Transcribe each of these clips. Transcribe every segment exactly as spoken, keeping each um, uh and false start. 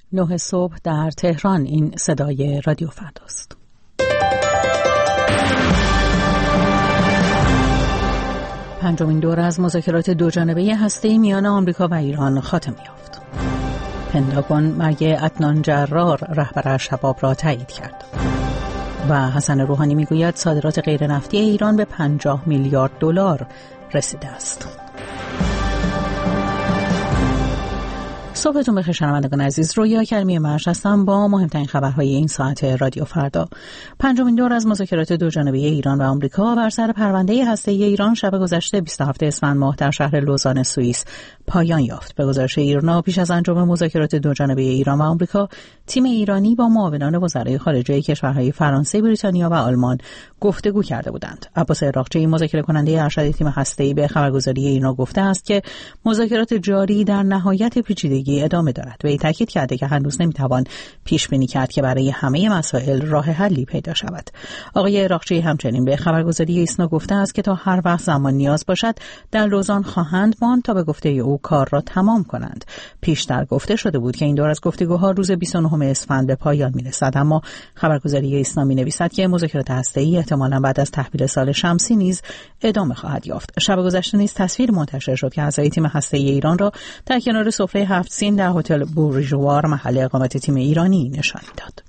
نه صبح در تهران. این صدای رادیو فرداست. پنجمین دور از مذاکرات دوجانبه هسته‌ای میان آمریکا و ایران خاتمه یافت. پنتاگون مرگ عدنان جرار رهبر الشباب را تایید کرد. و حسن روحانی میگوید صادرات غیر نفتی ایران به پنجاه میلیارد دلار رسیده است. صبحتون بخیر شنوندگان عزیز، رویا کریمی مرش هستم با مهمترین خبرهای این ساعت رادیو فردا. پنجمین دور از مذاکرات دوجانبه ایران و آمریکا بر سر پرونده هسته‌ای ایران شب گذشته بیست و هفتم اسفند ماه در شهر لوزان سوئیس پایان یافت. به گزارش ایرنا پیش از انجام مذاکرات دوجانبه ایران و آمریکا، تیم ایرانی با معاونان وزرای خارجه کشورهای فرانسه، بریتانیا و آلمان گفتگو کرده بودند. عباس عراقچی، مذاکره کننده ارشد تیم هسته‌ای، به خبرگزاری ایرنا گفته است که مذاکرات جاری در نهایت پیچیدگی ادامه دارد و این تاکید کرده که هنوز نمیتوان پیش بینی کرد که برای همه مسائل راه حلی پیدا شود. آقای عراقچی همچنین به خبرگزاری ایسنا گفته است که تا هر وقت زمان نیاز باشد در لوزان خواهند ماند تا به گفته او کار را تمام کنند. پیشتر گفته شده بود که این دور از گفتگوها روز بیست و نهم اسفند به پایان میرسد، اما خبرگزاری ایسنا مینویسد که مذاکرات هسته‌ای احتمالاً بعد از تحویل سال شمسی نیز ادامه خواهد یافت. شب گذشته نیز تصویر منتشر شد که اعضای تیم هسته‌ای ایران را در کنار سفره هفت سین در هتل بورژوار محل اقامت تیم ایرانی نشانی داد.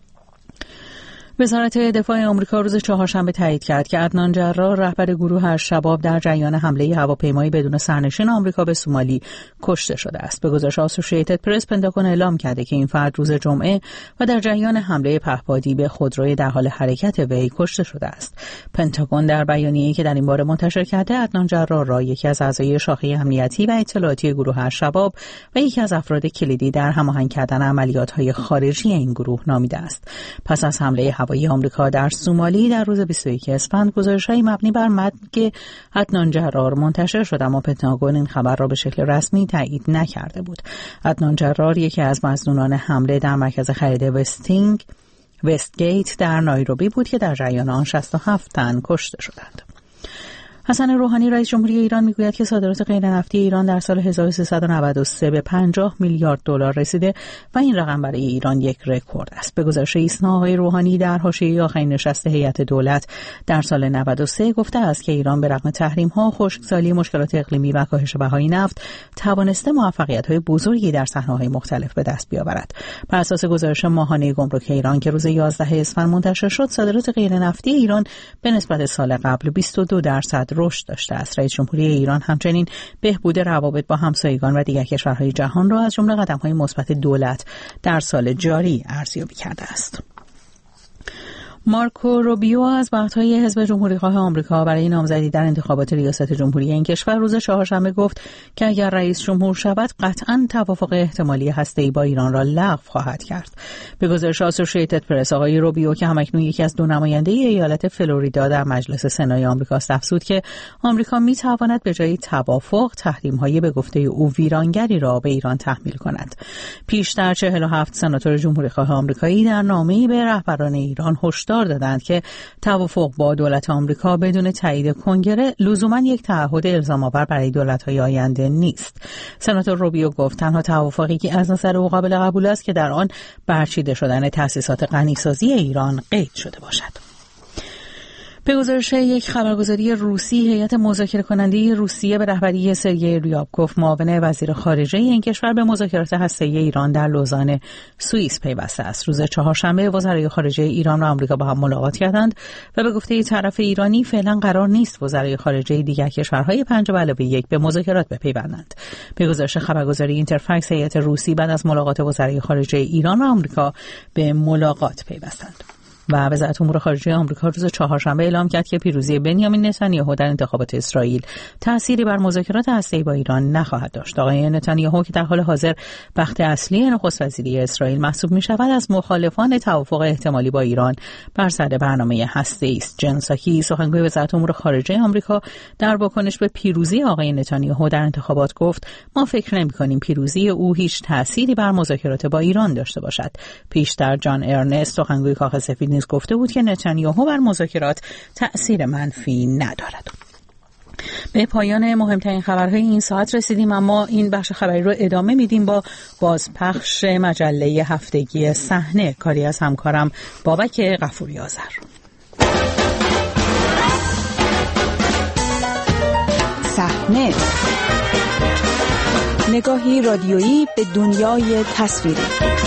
وزارت دفاع آمریکا روز چهارشنبه تایید کرد که عدنان جرار رهبر گروه الشباب در جریان حمله هواپیمایی بدون سرنشین آمریکا به سومالی کشته شده است. به گزارش آسوشییتد پرس، پنتاگون اعلام کرده که این فرد روز جمعه و در جریان حمله پهپادی به خودروی در حال حرکت وی کشته شده است. پنتاگون در بیانیه‌ای که در این باره منتشر کرده، عدنان جرار را یکی از اعضای شاخه امنیتی و اطلاعاتی گروه الشباب و یکی از افراد کلیدی در هماهنگ کردن عملیات‌های خارجی این گروه نامیده است. پس از حمله هوایی آمریکا در سومالی در روز بیست و یکم اسفند، گزارش‌های مبنی بر مرگ عدنان جرار منتشر شد، اما پنتاگون این خبر را به شکل رسمی تایید نکرده بود. عدنان جرار یکی از مظنونان حمله در مرکز خرید وستینگ وستگیت در نایروبی بود که در جریان آن شصت و هفت تن کشته شدند. حسن روحانی رئیس جمهوری ایران میگوید که صادرات غیر نفتی ایران در سال هزار و سیصد و نود و سه به پنجاه میلیارد دلار رسیده و این رقم برای ایران یک رکورد است. به گزارش ایسنا، آقای روحانی در حاشیه آخرین نشست هیئت دولت در سال نود و سه گفته است که ایران به رغم تحریم‌ها، خشکسالی، مشکلات اقلیمی و کاهش بهای نفت توانسته موفقیت‌های بزرگی در صحنه‌های مختلف به دست بیاورد. بر اساس گزارش ماهانه گمرک ایران که روز یازدهم اسفند منتشر شد، صادرات غیر نفتی ایران به نسبت سال قبل بیست و دو درصد رشد داشته است. رئیس جمهوری ایران همچنین بهبود روابط با همسایگان و دیگر کشورهای جهان را از جمله قدم‌های مثبت دولت در سال جاری ارزیابی کرده است. مارکو روبیو از وقت‌های حزب جمهوری‌خواه آمریکا برای نامزدی در انتخابات ریاست جمهوری این کشور روز چهارشنبه گفت که اگر رئیس جمهور شود قطعاً توافق احتمالی هسته‌ای با ایران را لغو خواهد کرد. به گزارش آسوشییتد پرس، آقای روبیو که همکنون یکی از دو نماینده ایالت فلوریدا در مجلس سنای آمریکا است، افزود که آمریکا می‌تواند به جای توافق تحریم‌های به گفته او ویرانگری را به ایران تحمیل کند. پیشتر چهل و هفت سناتور جمهوری‌خواه آمریکایی در نامه‌ای به رهبران ایران هشدار دادند که توافق با دولت آمریکا بدون تایید کنگره لزوما یک تعهد الزام‌آور برای دولت‌های آینده نیست. سناتور روبیو گفت تنها توافقی که از نظر او قابل قبول است که در آن برچیده شدن تأسیسات غنیسازی ایران قید شده باشد. به گزارش یک خبرگزاری روسی، هیئت مذاکره کننده روسیه به رهبری سرگئی ریابکوف، معاون وزیر خارجه این کشور، به مذاکرات هسته‌ای ایران در لوزان سوئیس پیوسته است. روز چهارشنبه وزرای خارجه ایران و آمریکا با هم ملاقات کردند و به گفته طرف ایرانی فعلا قرار نیست وزرای خارجه دیگر کشورهای پنج به علاوه یک به مذاکرات بپیوندند. به گزارش خبرگزاری اینترفکس، هیئت روسی بعد از ملاقات وزرای خارجه ایران و آمریکا به ملاقات پیوستند. و وزارت امور خارجه آمریکا روز چهارشنبه اعلام کرد که پیروزی بنیامین نتانیاهو در انتخابات اسرائیل تأثیری بر مذاکرات هسته‌ای با ایران نخواهد داشت. آقای نتانیاهو که در حال حاضر بخت اصلی نخست وزیری اسرائیل محسوب می‌شود، از مخالفان توافق احتمالی با ایران بر سر برنامه هسته‌ای است. جن ساکی، سخنگوی وزارت امور خارجه آمریکا، در واکنش به پیروزی آقای نتانیاهو در انتخابات گفت: ما فکر نمی‌کنیم پیروزی او هیچ تأثیری بر مذاکرات با ایران داشته باشد. پیشتر جان ارنست، سخنگوی کاخ سفید، گفته بود که نتانیاهو بر مذاکرات تأثیر منفی ندارد. به پایان مهمترین خبرهای این ساعت رسیدیم، اما این بخش خبری رو ادامه میدیم با بازپخش مجله هفتگی صحنه، کاری از همکارم بابک غفوری آذر. صحنه، نگاهی رادیویی به دنیای تصویری.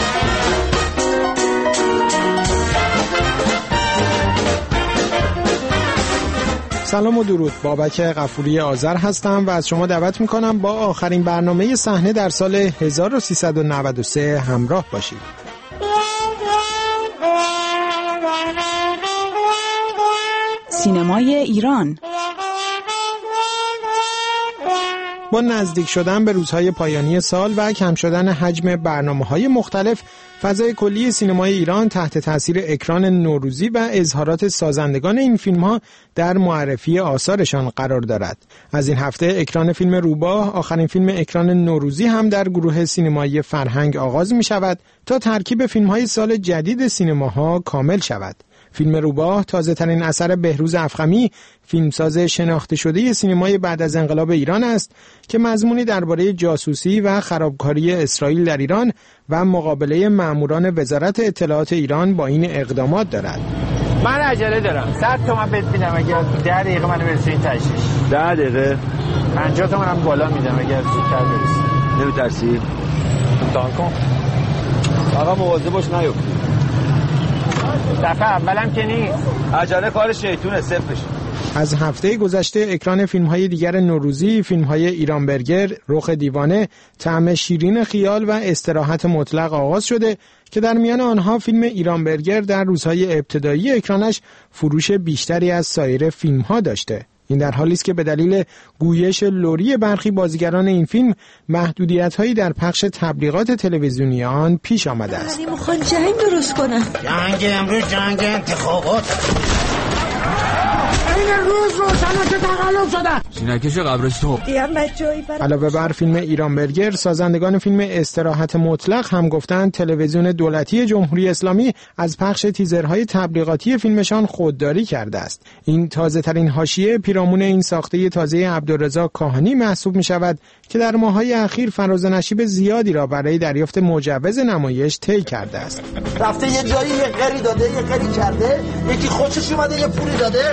سلام و درود، بابک غفوری آذر هستم و از شما دعوت میکنم با آخرین برنامه صحنه در سال هزار و سیصد و نود و سه همراه باشید. سینمای ایران. با نزدیک شدن به روزهای پایانی سال و کم شدن حجم برنامه‌های مختلف، فضای کلی سینمای ایران تحت تاثیر اکران نوروزی و اظهارات سازندگان این فیلم‌ها در معرفی آثارشان قرار دارد. از این هفته اکران فیلم روباه، آخرین فیلم اکران نوروزی، هم در گروه سینمایی فرهنگ آغاز می‌شود تا ترکیب فیلم‌های سال جدید سینماها کامل شود. فیلم روباه تازه‌ترین اثر بهروز افخمی، فیلمساز شناخته شده سینمای بعد از انقلاب ایران است که مضمونی درباره جاسوسی و خرابکاری اسرائیل در ایران و مقابله ماموران وزارت اطلاعات ایران با این اقدامات دارد. من عجله دارم. صد تومن بهت میدم اگر ده دقیقه منو برسونی تشیش. ده دقیقه؟ پنجاه تومن هم بالا میدم اگر زودتر برسی. نمیترسی؟ امتحان کن. آقا مواظب باش نیفتی. دفعه اولم که نیست. عجله کار شیطونه، صفرش. از هفته گذشته اکران فیلم‌های دیگر نوروزی، فیلم‌های ایران برگر، رخ دیوانه، طعم شیرین خیال و استراحت مطلق آغاز شده که در میان آنها فیلم ایران برگر در روزهای ابتدایی اکرانش فروش بیشتری از سایر فیلم‌ها داشته. این در حالی است که به دلیل گویش لوری برخی بازیگران این فیلم محدودیت‌هایی در پخش تبلیغات تلویزیونی آن پیش آمده است. من میخوام جنگ درست کنم. جنگ امروز جنگ انتخابات. این روز روشنه که تقلب شده. سینکش قبرستون. علاوه بر فیلم ایران برگر، سازندگان فیلم استراحت مطلق هم گفتند تلویزیون دولتی جمهوری اسلامی از پخش تیزرهای تبلیغاتی فیلمشان خودداری کرده است. این تازه ترین حاشیه پیرامون این ساخته تازه عبدالرضا کاهنی محسوب می شود که در ماه‌های اخیر فراز و نشیب زیادی را برای دریافت مجوز نمایش طی کرده است. رفته یه جایی یه قری داده، یه قری کرده، یکی خوشش اومده یه پولی داده.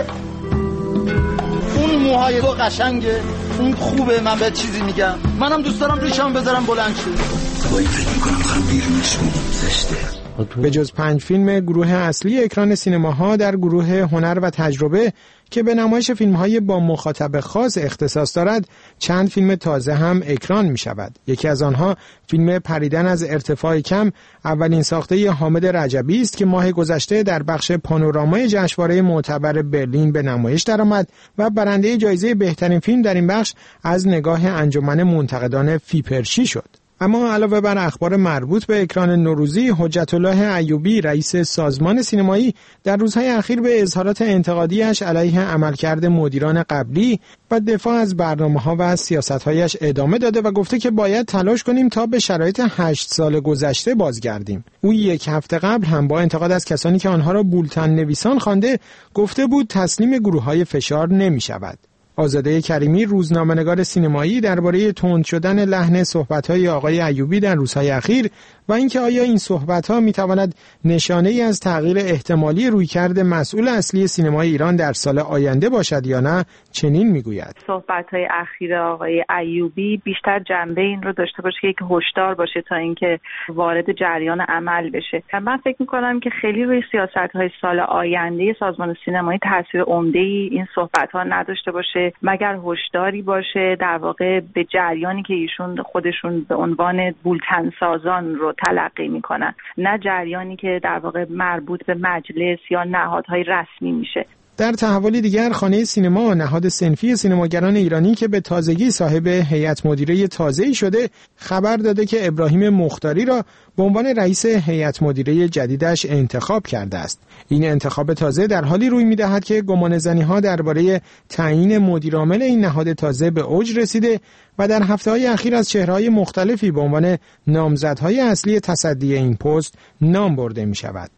اون موهای تو قشنگه، اون خوبه، من به چیزی میگم. منم دوست دارم ریشم بذارم بلند شه. وای فکر میکنم خواهم بیرونشون زشته. به جز پنج فیلم گروه اصلی اکران سینماها در گروه هنر و تجربه که به نمایش فیلم‌های با مخاطب خاص اختصاص دارد، چند فیلم تازه هم اکران می شود. یکی از آنها فیلم پریدن از ارتفاع کم، اولین ساخته حامد رجبی است که ماه گذشته در بخش پانورامای جشنواره معتبر برلین به نمایش درآمد و برنده جایزه بهترین فیلم در این بخش از نگاه انجمن منتقدان فیپرشی شد. اما علاوه بر اخبار مربوط به اکران نوروزی، حجت الله ایوبی، رئیس سازمان سینمایی، در روزهای اخیر به اظهارات انتقادیش علیه عملکرد مدیران قبلی و دفاع از برنامه‌ها و سیاست‌هایش ادامه داده و گفته که باید تلاش کنیم تا به شرایط هشت سال گذشته بازگردیم. او یک هفته قبل هم با انتقاد از کسانی که آنها را بولتن نویسان خوانده، گفته بود تسلیم گروه‌های فشار نمی‌شود. آزاده کریمی، روزنامه‌نگار سینمایی، درباره تند شدن لحن صحبت‌های آقای ایوبی در روزهای اخیر و اینکه آیا این صحبت‌ها می‌تواند نشانه‌ای از تغییر احتمالی رویکرد مسئول اصلی سینمای ایران در سال آینده باشد یا نه، چنین می‌گوید: صحبت‌های اخیر آقای ایوبی بیشتر جنبه این رو داشته باشه که یک هشدار باشه تا اینکه وارد جریان عمل بشه. من فکر می‌کنم که خیلی روی سیاست‌های سال آینده سازمان سینمایی تاثیر عمده‌ای این صحبت‌ها نداشته باشه، مگر هشداری باشه در واقع به جریانی که ایشون خودشون به عنوان بولتن سازان رو تلقی میکنن، نه جریانی که در واقع مربوط به مجلس یا نهادهای رسمی میشه. در تحولی دیگر، خانه سینما، نهاد صنفی سینماگران ایرانی که به تازگی صاحب هیئت مدیره تازه‌ای شده، خبر داده که ابراهیم مختاری را به عنوان رئیس هیئت مدیره جدیدش انتخاب کرده است. این انتخاب تازه در حالی روی می‌دهد که گمانه‌زنی‌ها درباره تعیین مدیرعامل این نهاد تازه به اوج رسیده و در هفته‌های اخیر از چهره‌های مختلفی به عنوان نامزدهای اصلی تصدی این پست نام برده می‌شود.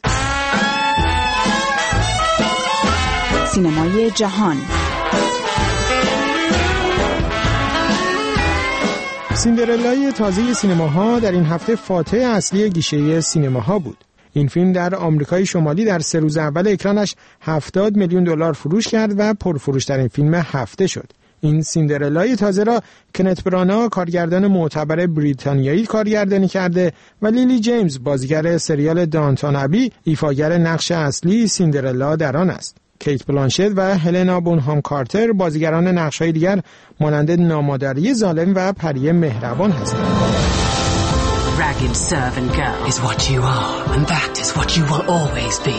سینمای جهان. سیندرلای تازه سینماها در این هفته فاتح اصلی گیشه سینماها بود. این فیلم در آمریکای شمالی در سه روز اول اکرانش هفتاد میلیون دلار فروش کرد و پرفروشترین فیلم هفته شد. این سیندرلای تازه را کنت برانا، کارگردان معتبر بریتانیایی، کارگردانی کرده و لیلی جیمز، بازیگر سریال دانتون ابی، ایفاگر نقش اصلی سیندرلا در آن است. کیت بلانشت و هلنا بونهام کارتر بازیگران نقش‌های دیگر مانند نامادری ظالم و پری مهربان هستند. Ragged servant girl is what you are, and that is what you will always be.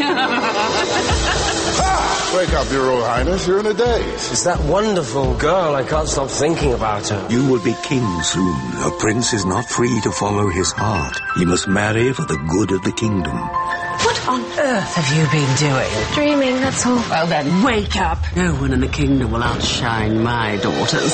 Wake up, Your Royal Highness, you're in a daze. It's that wonderful girl, I can't stop thinking about her. You will be king soon. A prince is not free to follow his heart. He must marry for the good of the kingdom. What on earth have you been doing? Dreaming, that's all. Well then, wake up. No one in the kingdom will outshine my daughters.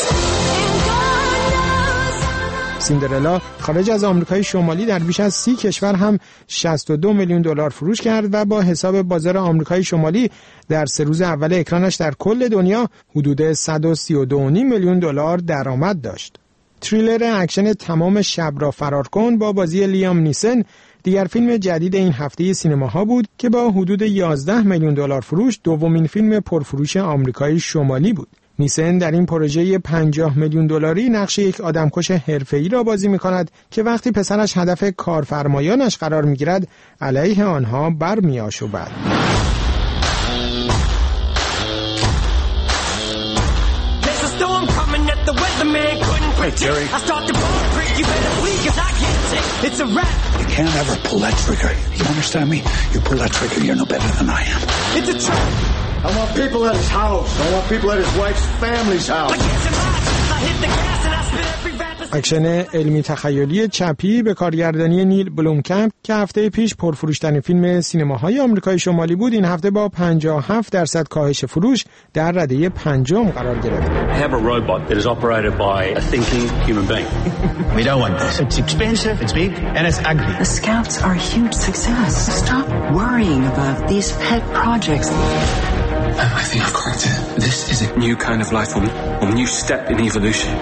سیندرلا خارج از آمریکای شمالی در بیش از سی کشور هم شصت و دو میلیون دلار فروش کرد و با حساب بازار آمریکای شمالی در سه روز اول اکرانش در کل دنیا حدود صد و سی و دو و نیم میلیون دلار درآمد داشت. تریلر اکشن تمام شب را فرار کن با بازی لیام نیسن دیگر فیلم جدید این هفته سینماها بود که با حدود یازده میلیون دلار فروش دومین فیلم پرفروش آمریکای شمالی بود. نیسن در این پروژه پنجاه میلیون دلاری نقش یک آدمکش حرفه‌ای را بازی می‌کند که وقتی پسرش هدف کارفرمایانش قرار می‌گیرد علیه آنها برمی‌آشوبد. Hey, Jerry. I start to ball break. You better flee, cause I can't take. It's a wrap. You can't ever pull that trigger. You understand me? You pull that trigger, you're no better than I am. It's a trap. I want people at his house. I want people at his wife's family's house. I hit the gas and I spit every rap. اکشن علمی تخیلی چپی به کارگردانی نیل بلومکمپ که هفته پیش پرفروشترین فیلم سینماهای آمریکای شمالی بود، این هفته با پنجاه و هفت درصد کاهش فروش در رده پنجم قرار گرفت. I have a robot that is operated by a thinking human being. We don't want this. It's expensive, it's big, and it's ugly. The Scouts are a huge success. Stop worrying about these pet projects. I think I've cracked it. This is a new kind of life form, a new step in evolution.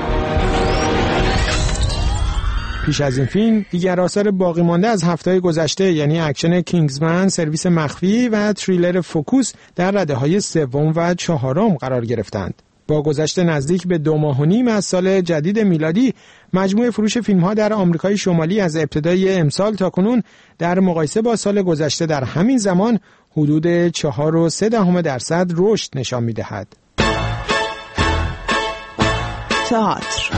پیش از این فیلم دیگر آثار باقی مانده از هفته‌های گذشته یعنی اکشن کینگزمن، سرویس مخفی و تریلر فوکوس در رده‌های سوم و چهارم قرار گرفتند. با گذشت نزدیک به دو ماه و نیم از سال جدید میلادی، مجموع فروش فیلم‌ها در آمریکای شمالی از ابتدای امسال تا کنون در مقایسه با سال گذشته در همین زمان حدود چهار و سه دهم درصد رشد نشان می‌دهد. تئاتر.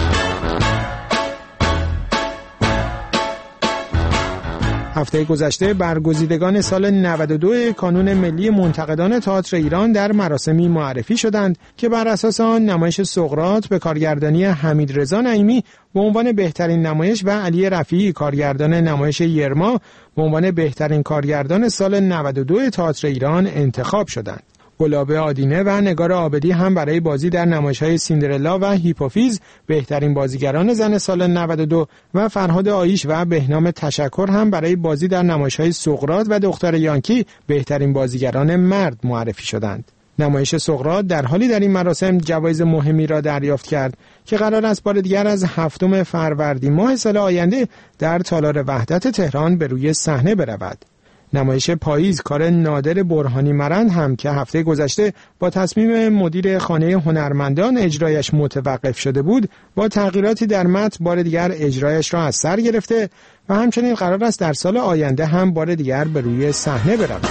هفته گذشته برگزیدگان سال نود و دو کانون ملی منتقدان تئاتر ایران در مراسمی معرفی شدند که بر اساس آن نمایش سقراط به کارگردانی حمیدرضا نعیمی به عنوان بهترین نمایش و علی رفیعی کارگردان نمایش یرما به عنوان بهترین کارگردان سال نود و دو تئاتر ایران انتخاب شدند. گلابه آدینه و نگار عابدی هم برای بازی در نمایش‌های سیندرلا و هیپوفیز بهترین بازیگران زن سال نود و دو و فرهاد آیش و بهنام تشکر هم برای بازی در نمایش‌های سقراط و دختر یانکی بهترین بازیگران مرد معرفی شدند. نمایش سقراط در حالی در این مراسم جوایز مهمی را دریافت کرد که قرار است بار دیگر از هفتم فروردین ماه سال آینده در تالار وحدت تهران به روی صحنه برود. نمایش پاییز کار نادر برهانی مرند هم که هفته گذشته با تصمیم مدیر خانه هنرمندان اجرایش متوقف شده بود، با تغییراتی در متن بار دیگر اجرایش را از سر گرفته و همچنین قرار است در سال آینده هم بار دیگر به روی صحنه برود.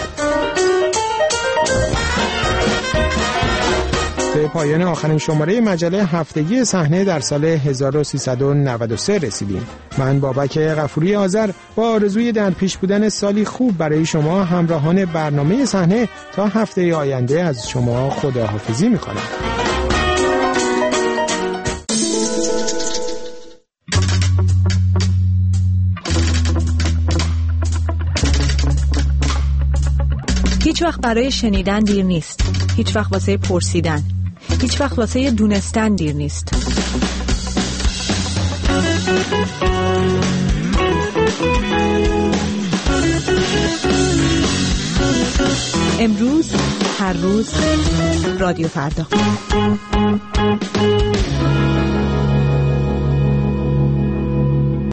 به پایان آخرین شماره مجله هفتگی صحنه در سال هزار و سیصد و نود و سه رسیدیم. من بابک غفوری آذر با آرزوی در پیش بودن سالی خوب برای شما همراهان برنامه صحنه تا هفته آینده از شما خداحافظی می‌کنم. هیچ وقت برای شنیدن دیر نیست. هیچ وقت واسه پرسیدن. هیچ وقت واسه دونستن دیر نیست. امروز، هر روز، رادیو فردا.